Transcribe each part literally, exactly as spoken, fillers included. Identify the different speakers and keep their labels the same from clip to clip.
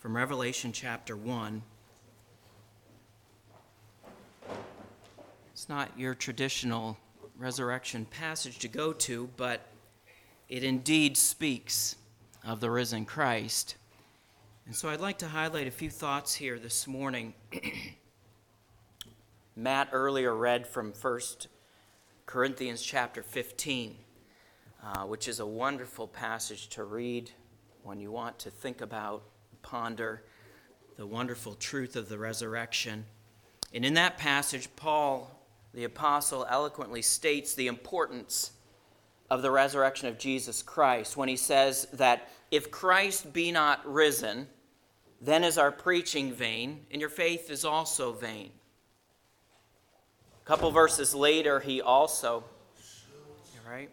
Speaker 1: from Revelation chapter one. It's not your traditional resurrection passage to go to, but it indeed speaks of the risen Christ. And so I'd like to highlight a few thoughts here this morning. Matt earlier read from First Corinthians chapter fifteen, uh, which is a wonderful passage to read when you want to think about, ponder the wonderful truth of the resurrection. And in that passage, Paul, the apostle, eloquently states the importance of the resurrection of Jesus Christ when he says that if Christ be not risen, then is our preaching vain, and your faith is also vain. A couple verses later, he also, all right?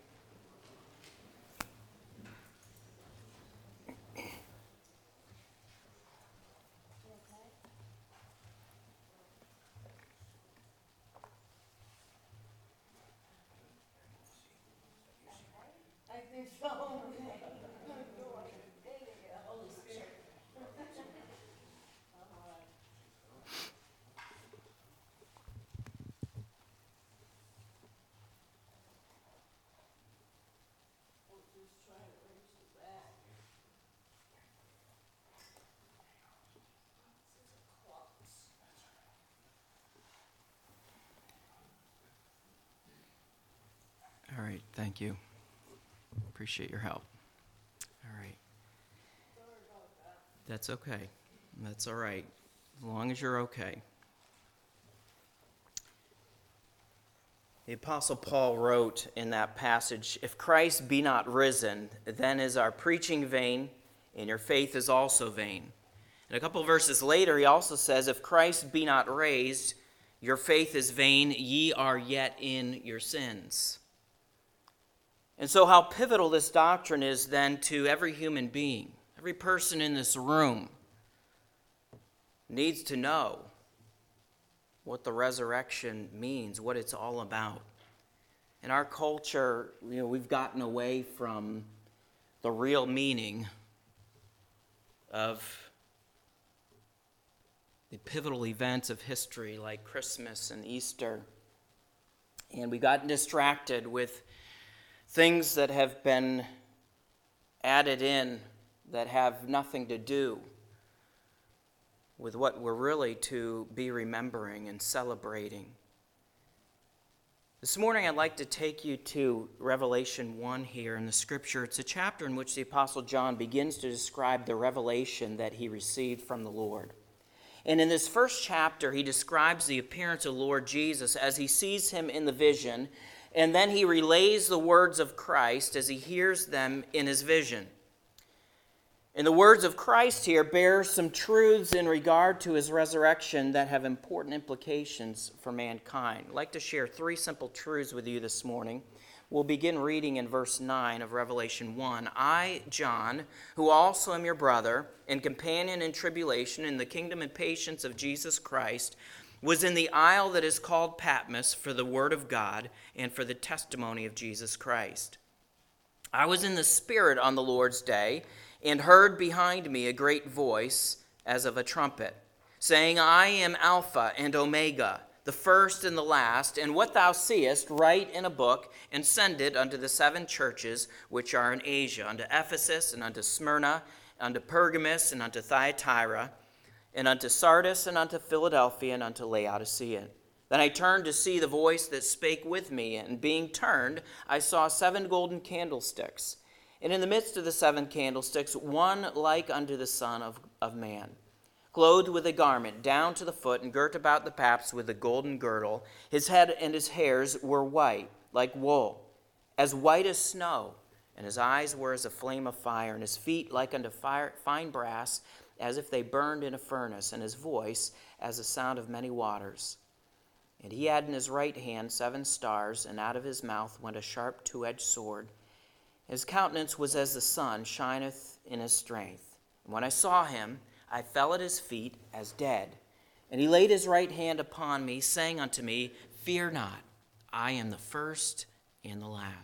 Speaker 2: I think so.
Speaker 1: All right, thank you. Appreciate your help. All right. That's okay. That's all right, as long as you're okay. The Apostle Paul wrote in that passage, "If Christ be not risen, then is our preaching vain, and your faith is also vain." And a couple of verses later, he also says, "If Christ be not raised, your faith is vain, ye are yet in your sins." And so how pivotal this doctrine is then to every human being, every person in this room needs to know what the resurrection means, what it's all about. In our culture, you know, we've gotten away from the real meaning of the pivotal events of history like Christmas and Easter. And we've gotten distracted with things that have been added in that have nothing to do with what we're really to be remembering and celebrating. This morning I'd like to take you to Revelation one here in the scripture. It's a chapter in which the Apostle John begins to describe the revelation that he received from the Lord. And in this first chapter, he describes the appearance of Lord Jesus as he sees him in the vision, and then he relays the words of Christ as he hears them in his vision. And the words of Christ here bear some truths in regard to his resurrection that have important implications for mankind. I'd like to share three simple truths with you this morning. We'll begin reading in verse nine of Revelation one. "I, John, who also am your brother and companion in tribulation in the kingdom and patience of Jesus Christ, was in the isle that is called Patmos for the word of God and for the testimony of Jesus Christ. I was in the Spirit on the Lord's day and heard behind me a great voice as of a trumpet, saying, I am Alpha and Omega, the first and the last, and what thou seest write in a book and send it unto the seven churches which are in Asia, unto Ephesus and unto Smyrna, unto Pergamos and unto Thyatira, and unto Sardis, and unto Philadelphia, and unto Laodicea. Then I turned to see the voice that spake with me, and being turned, I saw seven golden candlesticks. And in the midst of the seven candlesticks, one like unto the Son of, of Man, clothed with a garment down to the foot, and girt about the paps with a golden girdle. His head and his hairs were white, like wool, as white as snow, and his eyes were as a flame of fire, and his feet like unto fire, fine brass, as if they burned in a furnace, and his voice as the sound of many waters. And he had in his right hand seven stars, and out of his mouth went a sharp two-edged sword. His countenance was as the sun shineth in his strength. And when I saw him, I fell at his feet as dead. And he laid his right hand upon me, saying unto me, Fear not, I am the first and the last.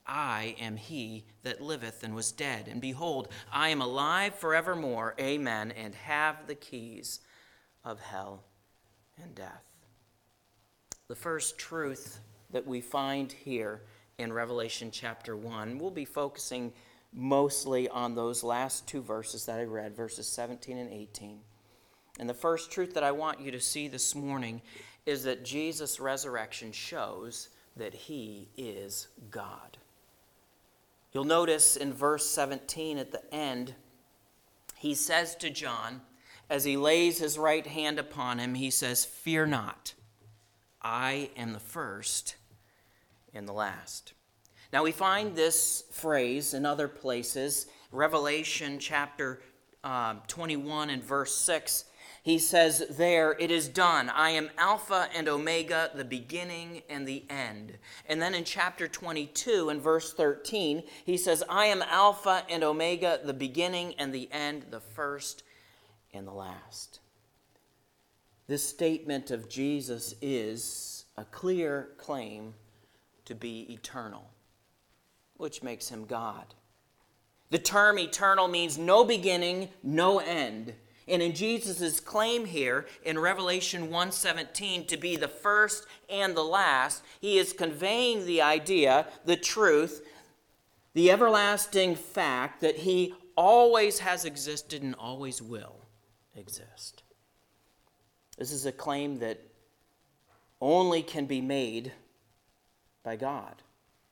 Speaker 1: I am he that liveth and was dead, and behold, I am alive forevermore, amen, and have the keys of hell and death. The first truth that we find here in Revelation chapter one, we'll be focusing mostly on those last two verses that I read, verses seventeen and eighteen. And the first truth that I want you to see this morning is that Jesus' resurrection shows that he is God. You'll notice in verse seventeen at the end, he says to John, as he lays his right hand upon him, he says, "Fear not, I am the first and the last." Now we find this phrase in other places. Revelation chapter uh, twenty-one and verse six, he says there, "It is done. I am Alpha and Omega, the beginning and the end." And then in chapter twenty-two and verse thirteen, he says, "I am Alpha and Omega, the beginning and the end, the first and the last." This statement of Jesus is a clear claim to be eternal, which makes him God. The term eternal means no beginning, no end. And in Jesus' claim here in Revelation one seventeen to be the first and the last, he is conveying the idea, the truth, the everlasting fact that he always has existed and always will exist. This is a claim that only can be made by God.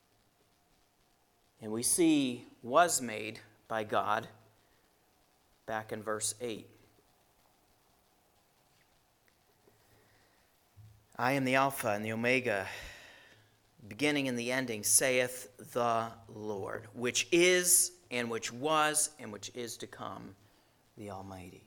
Speaker 1: And we see was made by God back in verse eight. "I am the Alpha and the Omega, beginning and the ending, saith the Lord, which is and which was and which is to come, the Almighty."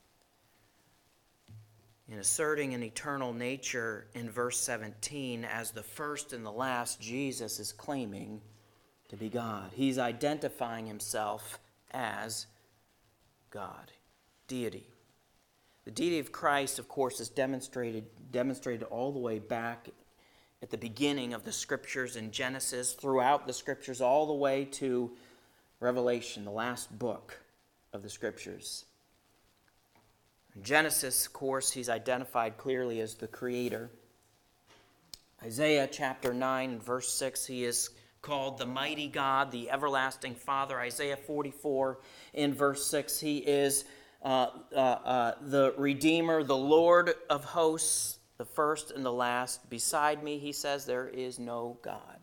Speaker 1: In asserting an eternal nature in verse seventeen, as the first and the last, Jesus is claiming to be God. He's identifying himself as God, deity. The deity of Christ, of course, is demonstrated, demonstrated all the way back at the beginning of the Scriptures in Genesis, throughout the Scriptures, all the way to Revelation, the last book of the Scriptures. In Genesis, of course, he's identified clearly as the Creator. Isaiah chapter nine and verse six, he is called the mighty God, the everlasting Father. Isaiah forty-four in verse six, he is uh, uh, uh, the Redeemer, the Lord of hosts, the first and the last. Beside me, he says, there is no God.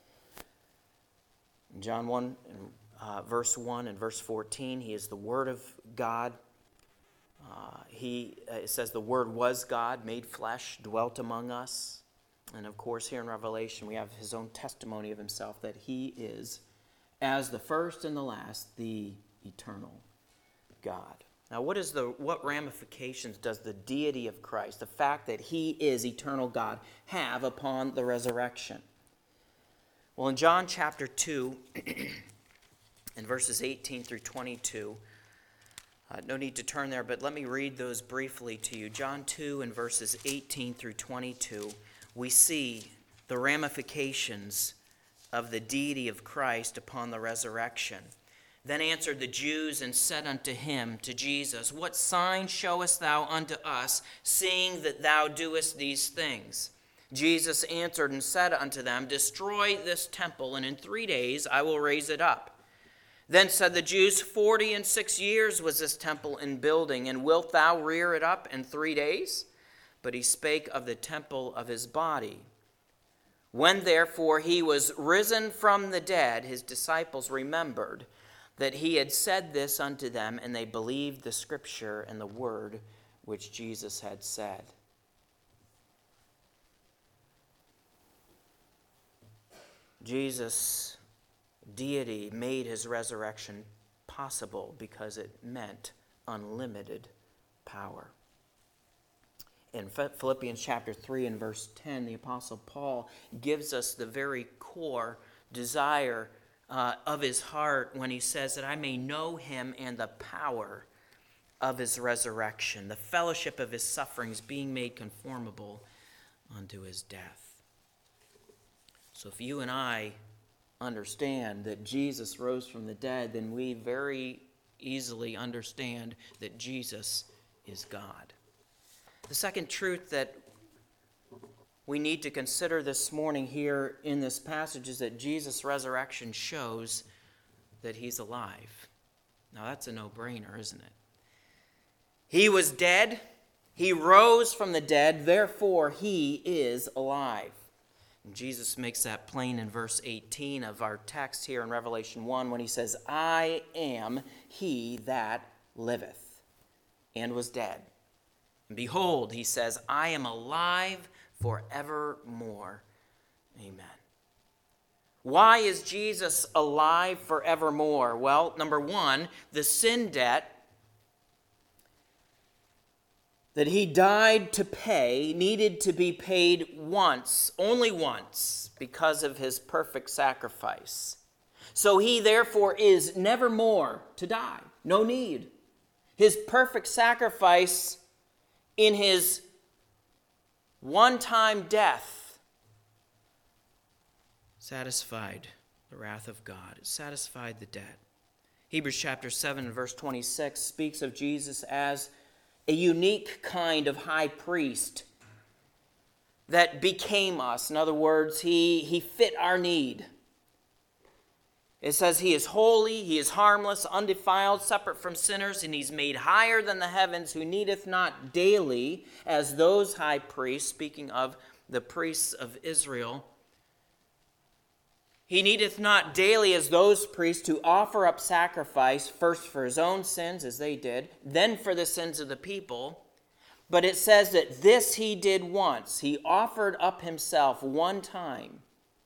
Speaker 1: In John one, uh, verse one and verse fourteen, he is the Word of God. Uh, he uh, it says the Word was God, made flesh, dwelt among us. And of course, here in Revelation, we have his own testimony of himself that he is, as the first and the last, the eternal God. Now, what is the what ramifications does the deity of Christ, the fact that he is eternal God, have upon the resurrection? Well, in John chapter two, in verses eighteen through twenty-two, uh, no need to turn there, but let me read those briefly to you. John two in verses eighteen through twenty-two, we see the ramifications of the deity of Christ upon the resurrection. Then answered the Jews and said unto him, to Jesus, what sign showest thou unto us, seeing that thou doest these things? Jesus answered and said unto them, destroy this temple, and in three days I will raise it up. Then said the Jews, forty and six years was this temple in building, and wilt thou rear it up in three days? But he spake of the temple of his body. When therefore he was risen from the dead, his disciples remembered that he had said this unto them, and they believed the scripture and the word which Jesus had said. Jesus' deity made his resurrection possible because it meant unlimited power. In Philippians chapter three and verse ten, the Apostle Paul gives us the very core desire uh, of his heart when he says that I may know him and the power of his resurrection, the fellowship of his sufferings, being made conformable unto his death. So if you and I understand that Jesus rose from the dead, then we very easily understand that Jesus is God. The second truth that we need to consider this morning here in this passage is that Jesus' resurrection shows that he's alive. Now that's a no-brainer, isn't it? He was dead. He rose from the dead. Therefore, he is alive. And Jesus makes that plain in verse eighteen of our text here in Revelation one when he says, I am he that liveth and was dead. And behold, he says, I am alive forevermore. Amen. Why is Jesus alive forevermore? Well, number one, the sin debt that he died to pay needed to be paid once, only once, because of his perfect sacrifice. So he therefore is never more to die. No need. His perfect sacrifice in his one-time death satisfied the wrath of God. It satisfied the debt. Hebrews chapter seven, verse twenty-six speaks of Jesus as a unique kind of high priest that became us. In other words, he, he fit our need. It says he is holy, he is harmless, undefiled, separate from sinners, and he's made higher than the heavens, who needeth not daily, as those high priests, speaking of the priests of Israel, he needeth not daily as those priests to offer up sacrifice, first for his own sins, as they did, then for the sins of the people. But it says that this he did once. He offered up himself one time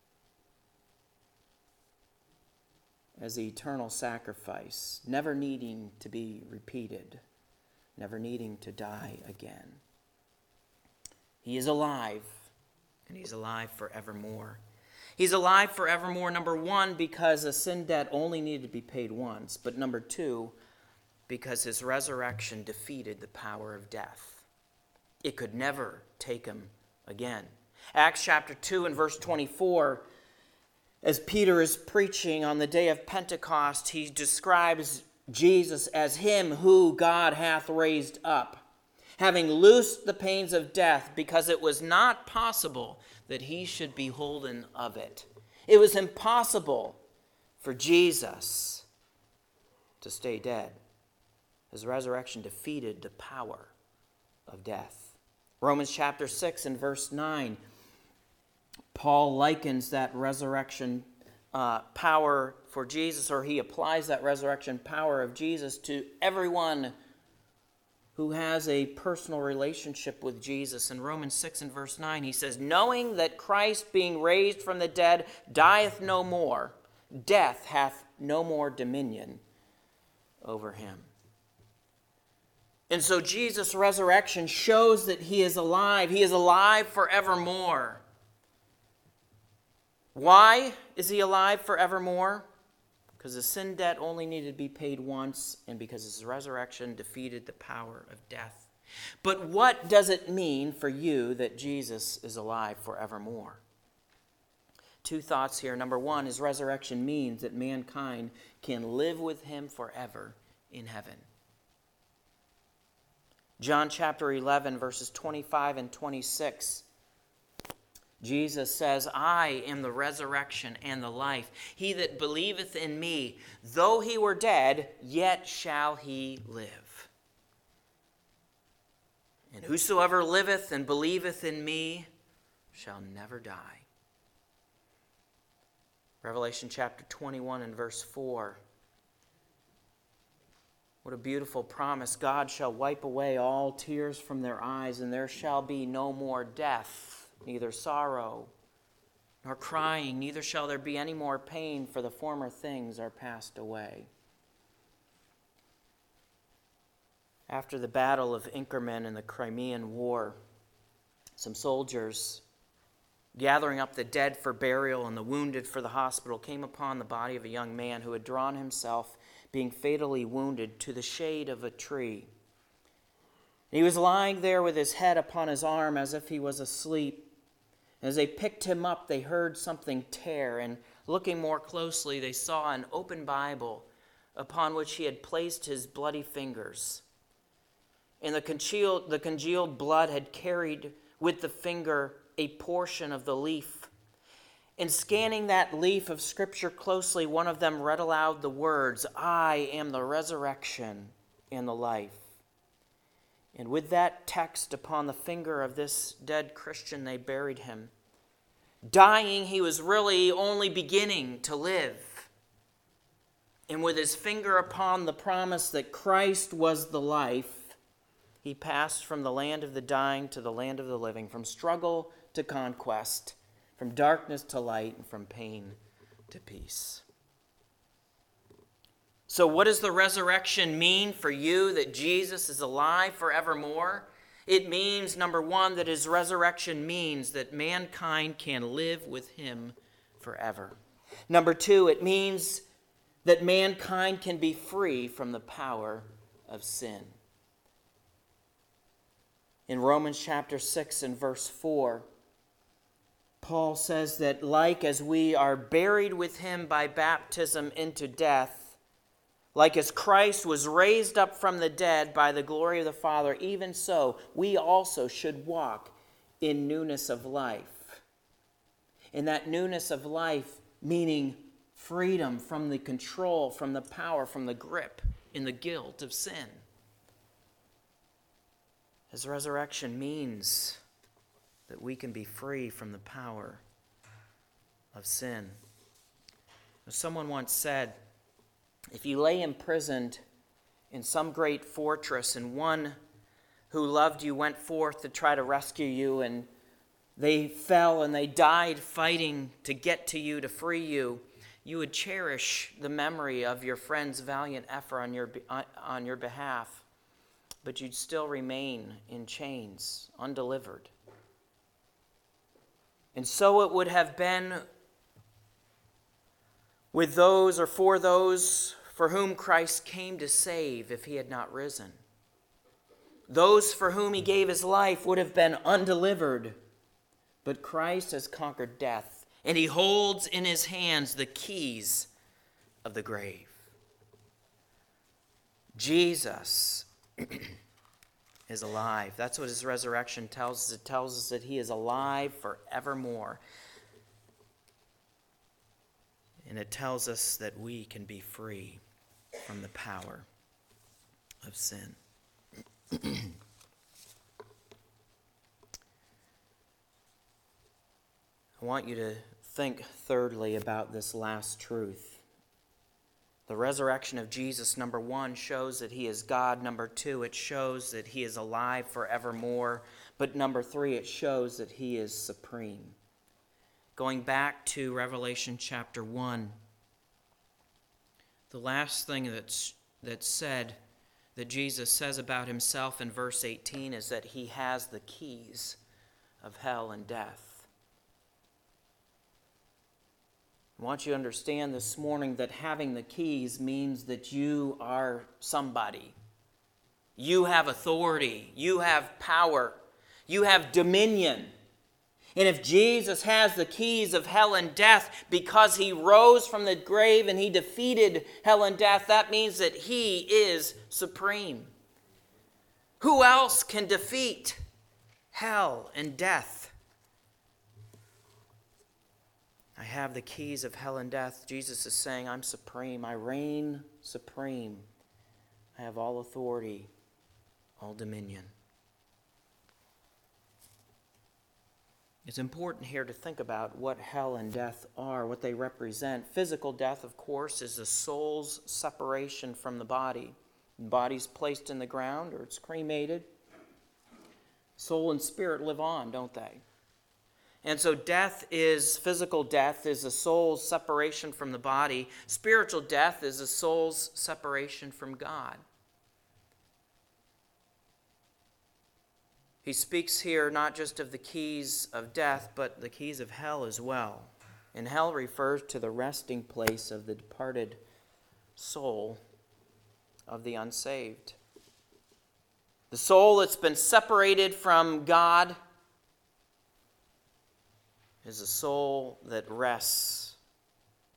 Speaker 1: as the eternal sacrifice, never needing to be repeated, never needing to die again. He is alive, and he's alive forevermore. He's alive forevermore, number one, because a sin debt only needed to be paid once, but number two, because his resurrection defeated the power of death. It could never take him again. Acts chapter two and verse twenty-four, as Peter is preaching on the day of Pentecost, he describes Jesus as him who God hath raised up, having loosed the pains of death, because it was not possible that he should be holden of it. It was impossible for Jesus to stay dead. His resurrection defeated the power of death. Romans chapter six and verse nine, Paul likens that resurrection uh, power for Jesus, or he applies that resurrection power of Jesus to everyone who has a personal relationship with Jesus. In Romans six and verse nine, he says, knowing that Christ, being raised from the dead, dieth no more, death hath no more dominion over him. And so Jesus' resurrection shows that he is alive. He is alive forevermore. Why is he alive forevermore? Because the sin debt only needed to be paid once, and because his resurrection defeated the power of death. But what does it mean for you that Jesus is alive forevermore? Two thoughts here. Number one, his resurrection means that mankind can live with him forever in heaven. John chapter eleven, verses twenty-five and twenty-six. Jesus says, I am the resurrection and the life. He that believeth in me, though he were dead, yet shall he live. And whosoever liveth and believeth in me shall never die. Revelation chapter twenty-one and verse four. What a beautiful promise. God shall wipe away all tears from their eyes, and there shall be no more death, neither sorrow nor crying, neither shall there be any more pain, for the former things are passed away. After the Battle of Inkerman in the Crimean War, some soldiers, gathering up the dead for burial and the wounded for the hospital, came upon the body of a young man who had drawn himself, being fatally wounded, to the shade of a tree. He was lying there with his head upon his arm as if he was asleep. As they picked him up, they heard something tear, and looking more closely, they saw an open Bible upon which he had placed his bloody fingers. And the congealed, the congealed blood had carried with the finger a portion of the leaf. In scanning that leaf of Scripture closely, one of them read aloud the words, "I am the resurrection and the life." And with that text upon the finger of this dead Christian, they buried him. Dying, he was really only beginning to live. And with his finger upon the promise that Christ was the life, he passed from the land of the dying to the land of the living, from struggle to conquest, from darkness to light, and from pain to peace. So what does the resurrection mean for you, that Jesus is alive forevermore? It means, number one, that his resurrection means that mankind can live with him forever. Number two, it means that mankind can be free from the power of sin. In Romans chapter six and verse four, Paul says that like as we are buried with him by baptism into death, like as Christ was raised up from the dead by the glory of the Father, even so we also should walk in newness of life. In that newness of life, meaning freedom from the control, from the power, from the grip, in the guilt of sin. His resurrection means that we can be free from the power of sin. Someone once said, if you lay imprisoned in some great fortress and one who loved you went forth to try to rescue you, and they fell and they died fighting to get to you, to free you, you would cherish the memory of your friend's valiant effort on your, on your behalf, but you'd still remain in chains, undelivered. And so it would have been with those or for those for whom Christ came to save if he had not risen. Those for whom he gave his life would have been undelivered, but Christ has conquered death, and he holds in his hands the keys of the grave. Jesus is alive. That's what his resurrection tells us. It tells us that he is alive forevermore. And it tells us that we can be free from the power of sin. I want you to think thirdly about this last truth. The resurrection of Jesus, number one, shows that he is God. Number two, it shows that he is alive forevermore. But number three, it shows that he is supreme. Going back to Revelation chapter one, the last thing that's, that's said, that Jesus says about himself in verse eighteen, is that he has the keys of hell and death. I want you to understand this morning that having the keys means that you are somebody. You have authority. You have power. You have dominion. And if Jesus has the keys of hell and death because he rose from the grave and he defeated hell and death, that means that he is supreme. Who else can defeat hell and death? I have the keys of hell and death. Jesus is saying, I'm supreme. I reign supreme. I have all authority, all dominion. It's important here to think about what hell and death are, what they represent. Physical death, of course, is the soul's separation from the body. The body's placed in the ground or it's cremated. Soul and spirit live on, don't they? And so death is, physical death is the soul's separation from the body. Spiritual death is the soul's separation from God. He speaks here not just of the keys of death, but the keys of hell as well. And hell refers to the resting place of the departed soul of the unsaved. The soul that's been separated from God is a soul that rests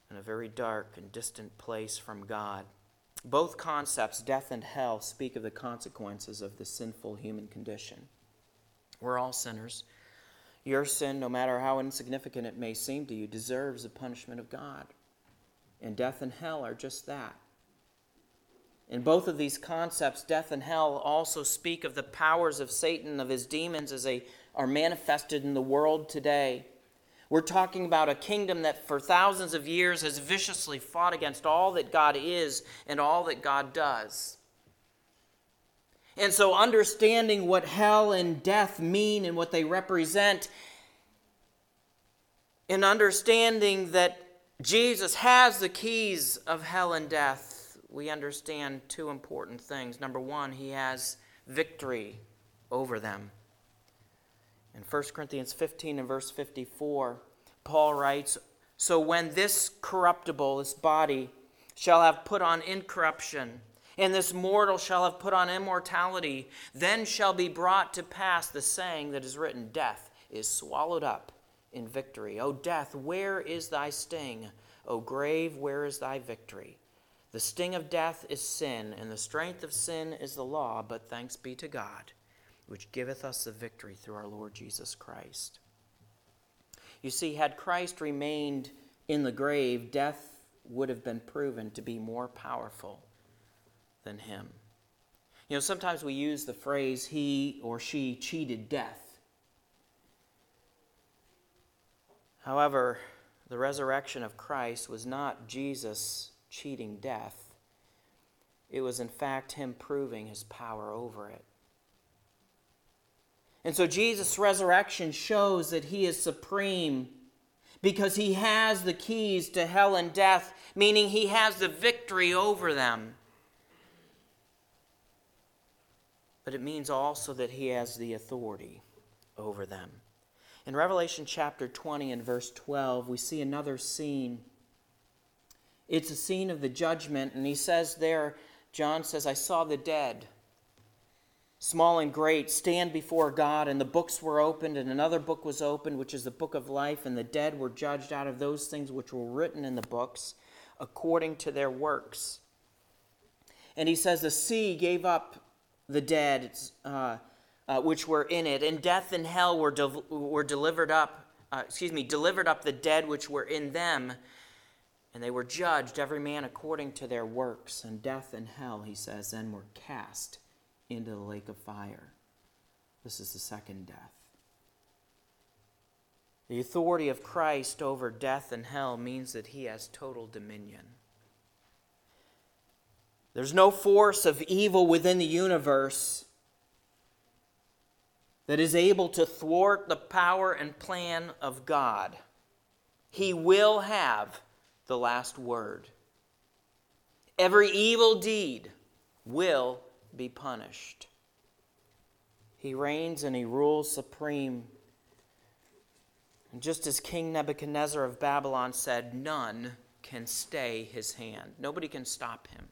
Speaker 1: in a very dark and distant place from God. Both concepts, death and hell, speak of the consequences of the sinful human condition. We're all sinners. Your sin, no matter how insignificant it may seem to you, deserves the punishment of God. And death and hell are just that. In both of these concepts, death and hell also speak of the powers of Satan, of his demons, as they are manifested in the world today. We're talking about a kingdom that for thousands of years has viciously fought against all that God is and all that God does. And so understanding what hell and death mean and what they represent, and understanding that Jesus has the keys of hell and death, we understand two important things. Number one, he has victory over them. In First Corinthians fifteen and verse fifty-four, Paul writes, "So when this corruptible, this body, shall have put on incorruption, and this mortal shall have put on immortality, then shall be brought to pass the saying that is written, Death is swallowed up in victory. O death, where is thy sting? O grave, where is thy victory? The sting of death is sin, and the strength of sin is the law, but thanks be to God, which giveth us the victory through our Lord Jesus Christ." You see, had Christ remained in the grave, death would have been proven to be more powerful than him. You know, sometimes we use the phrase, he or she cheated death. However, the resurrection of Christ was not Jesus cheating death. It was, in fact, him proving his power over it. And so Jesus' resurrection shows that he is supreme because he has the keys to hell and death, meaning he has the victory over them. But it means also that he has the authority over them. In Revelation chapter twenty and verse twelve, we see another scene. It's a scene of the judgment, and he says there, John says, "I saw the dead, small and great, stand before God, and the books were opened, and another book was opened, which is the book of life, and the dead were judged out of those things which were written in the books, according to their works." And he says, "The sea gave up the dead uh, uh, which were in it, and death and hell were de- were delivered up, uh, excuse me, delivered up the dead which were in them, and they were judged, every man according to their works. And death and hell," he says, "then were cast into the lake of fire." This is the second death. The authority of Christ over death and hell means that he has total dominion. There's no force of evil within the universe that is able to thwart the power and plan of God. He will have the last word. Every evil deed will be punished. He reigns and he rules supreme. And just as King Nebuchadnezzar of Babylon said, none can stay his hand. Nobody can stop him.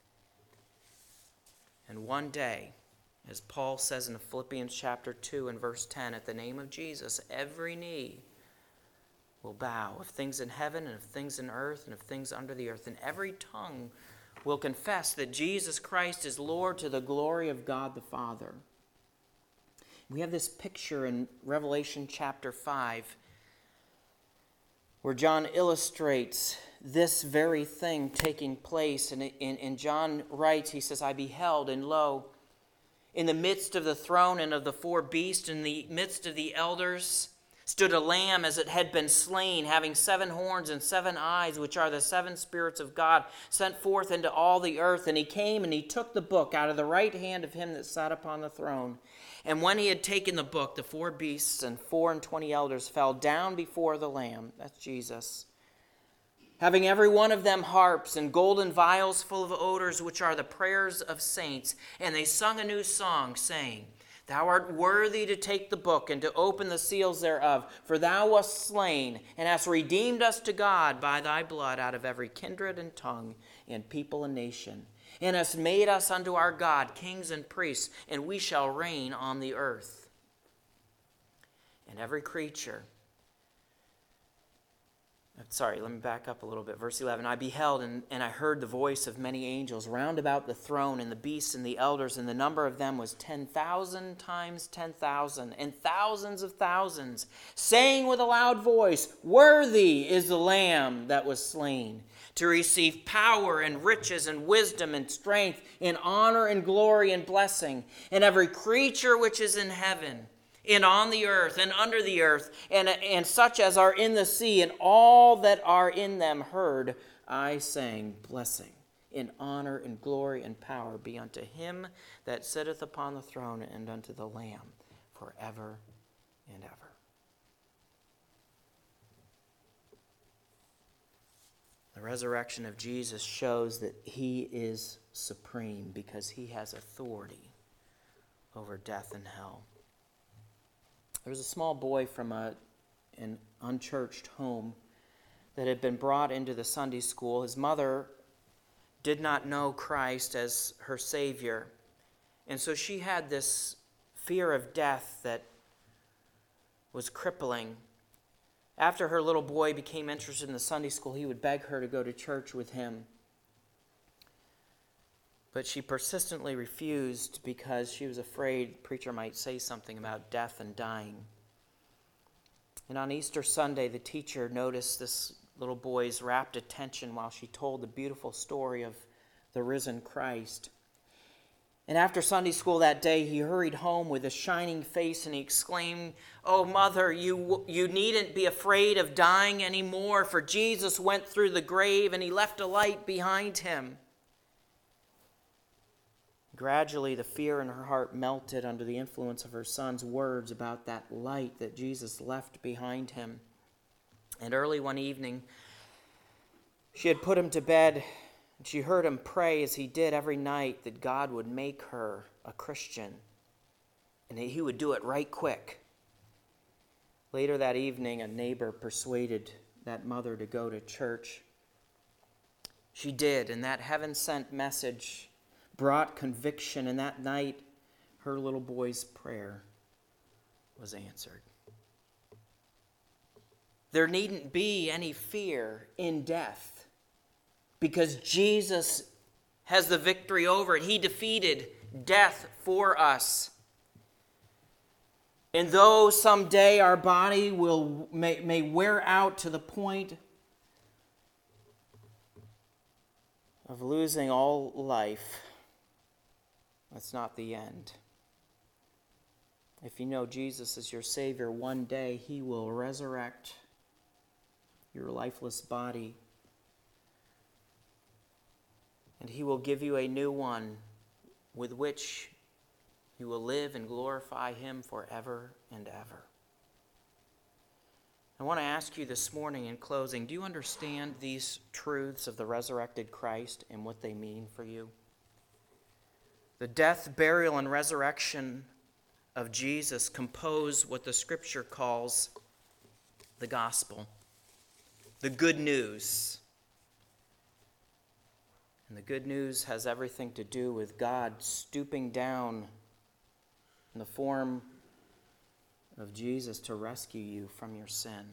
Speaker 1: And one day, as Paul says in Philippians chapter two and verse ten, at the name of Jesus, every knee will bow, of things in heaven and of things in earth and of things under the earth, and every tongue will confess that Jesus Christ is Lord, to the glory of God the Father. We have this picture in Revelation chapter five where John illustrates this very thing taking place. And, and, and John writes, he says, "I beheld, and lo, in the midst of the throne and of the four beasts, in the midst of the elders, stood a lamb as it had been slain, having seven horns and seven eyes, which are the seven spirits of God, sent forth into all the earth. And he came and he took the book out of the right hand of him that sat upon the throne. And when he had taken the book, the four beasts and four and twenty elders fell down before the Lamb," that's Jesus, "having every one of them harps and golden vials full of odors, which are the prayers of saints. And they sung a new song, saying, Thou art worthy to take the book and to open the seals thereof. For thou wast slain, and hast redeemed us to God by thy blood out of every kindred and tongue and people and nation. And hast made us unto our God kings and priests, and we shall reign on the earth. And every creature Sorry, let me back up a little bit. Verse eleven, I beheld, and, and I heard the voice of many angels round about the throne, and the beasts and the elders, and the number of them was ten thousand times ten thousand, and thousands of thousands, saying with a loud voice, Worthy is the Lamb that was slain, to receive power and riches and wisdom and strength and honor and glory and blessing. And every creature which is in heaven and on the earth and under the earth, and, and such as are in the sea, and all that are in them heard I saying, Blessing and honor and glory and power be unto him that sitteth upon the throne and unto the Lamb forever and ever. The resurrection of Jesus shows that he is supreme because he has authority over death and hell. There was a small boy from a, an unchurched home that had been brought into the Sunday school. His mother did not know Christ as her Savior, and so she had this fear of death that was crippling. After her little boy became interested in the Sunday school, he would beg her to go to church with him. But she persistently refused because she was afraid the preacher might say something about death and dying. And on Easter Sunday, the teacher noticed this little boy's rapt attention while she told the beautiful story of the risen Christ. And after Sunday school that day, he hurried home with a shining face and he exclaimed, Oh, Mother, you, you needn't be afraid of dying anymore, for Jesus went through the grave and he left a light behind him. Gradually, the fear in her heart melted under the influence of her son's words about that light that Jesus left behind him. And early one evening, she had put him to bed, and she heard him pray as he did every night that God would make her a Christian, and that he would do it right quick. Later that evening, a neighbor persuaded that mother to go to church. She did, and that heaven-sent message brought conviction, and that night her little boy's prayer was answered. There needn't be any fear in death because Jesus has the victory over it. He defeated death for us. And though someday our body will may, may wear out to the point of losing all life, that's not the end. If you know Jesus is your Savior, one day he will resurrect your lifeless body, and he will give you a new one with which you will live and glorify him forever and ever. I want to ask you this morning in closing, do you understand these truths of the resurrected Christ and what they mean for you? The death, burial, and resurrection of Jesus compose what the Scripture calls the gospel, the good news. And the good news has everything to do with God stooping down in the form of Jesus to rescue you from your sin.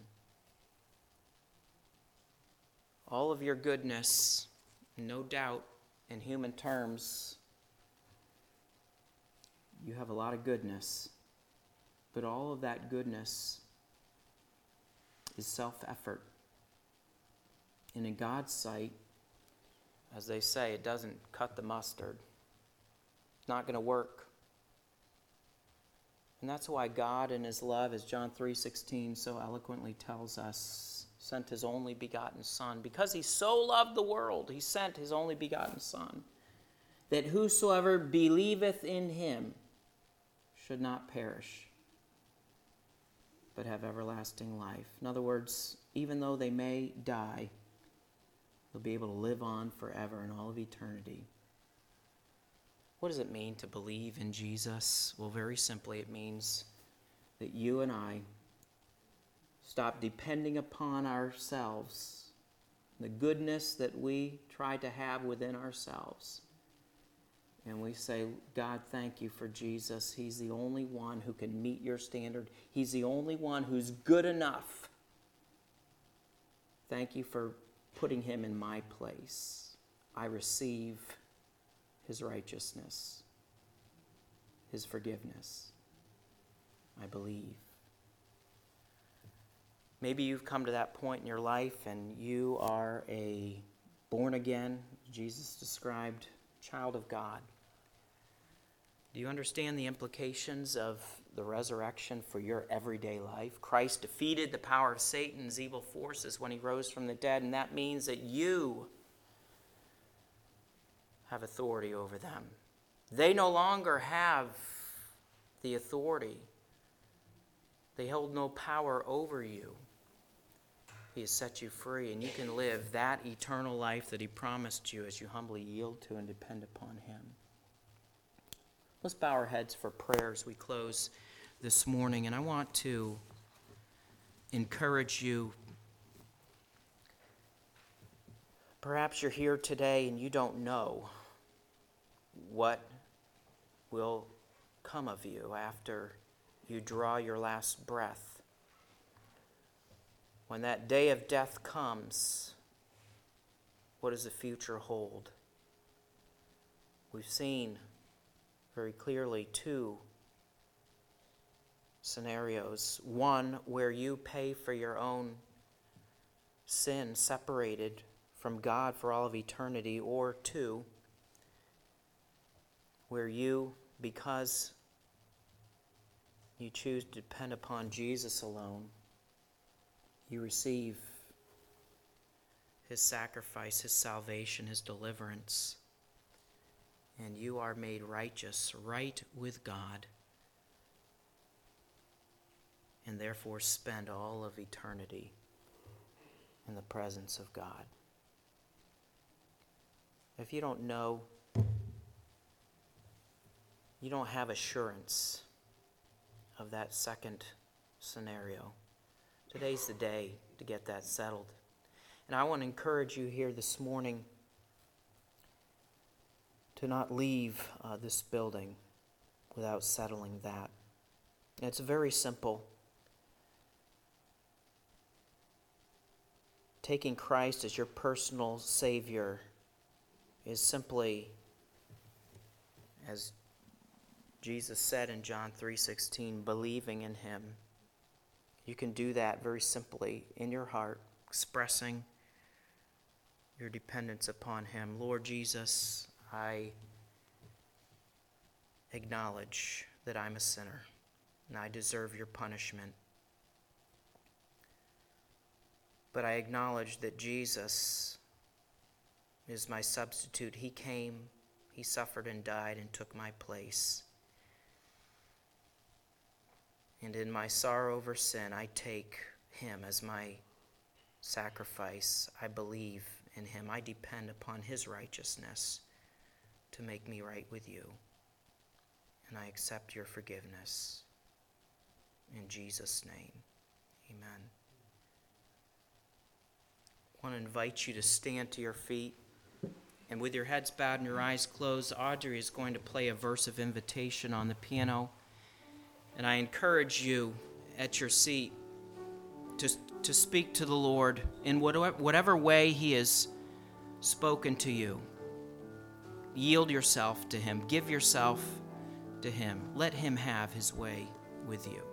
Speaker 1: All of your goodness, no doubt, in human terms, you have a lot of goodness, but all of that goodness is self-effort. And in God's sight, as they say, it doesn't cut the mustard. It's not going to work. And that's why God in his love, as John three sixteen so eloquently tells us, sent his only begotten Son. Because he so loved the world, he sent his only begotten Son, that whosoever believeth in him should not perish, but have everlasting life. In other words, even though they may die, they'll be able to live on forever in all of eternity. What does it mean to believe in Jesus? Well, very simply, it means that you and I stop depending upon ourselves, the goodness that we try to have within ourselves. And we say, God, thank you for Jesus. He's the only one who can meet your standard. He's the only one who's good enough Thank you for putting him in my place. I receive his righteousness, his forgiveness. I believe. Maybe you've come to that point in your life and you are a born again, Jesus described, child of God. Do you understand the implications of the resurrection for your everyday life? Christ defeated the power of Satan's evil forces when he rose from the dead, and that means that you have authority over them. They no longer have the authority. They hold no power over you. He has set you free, and you can live that eternal life that he promised you as you humbly yield to and depend upon him. Let's bow our heads for prayer as we close this morning, and I want to encourage you. Perhaps you're here today and you don't know what will come of you after you draw your last breath. When that day of death comes, what does the future hold? We've seen very clearly two scenarios. One where you pay for your own sin, separated from God for all of eternity, or two, where you, because you choose to depend upon Jesus alone, you receive his sacrifice, his salvation, his deliverance, and you are made righteous, right with God, and therefore spend all of eternity in the presence of God. If you don't know, you don't have assurance of that second scenario, today's the day to get that settled. And I want to encourage you here this morning to not leave uh, this building without settling that. And it's very simple. Taking Christ as your personal Savior is simply, as Jesus said in John three sixteen, believing in him. You can do that very simply in your heart, expressing your dependence upon him. Lord Jesus, I acknowledge that I'm a sinner and I deserve your punishment. But I acknowledge that Jesus is my substitute. He came, he suffered and died and took my place. And in my sorrow over sin, I take him as my sacrifice. I believe in him. I depend upon his righteousness to make me right with you. And I accept your forgiveness. In Jesus' name, amen. I want to invite you to stand to your feet. And with your heads bowed and your eyes closed, Audrey is going to play a verse of invitation on the piano. And I encourage you at your seat to, to speak to the Lord in whatever, whatever way he has spoken to you. Yield yourself to him. Give yourself to him. Let him have his way with you.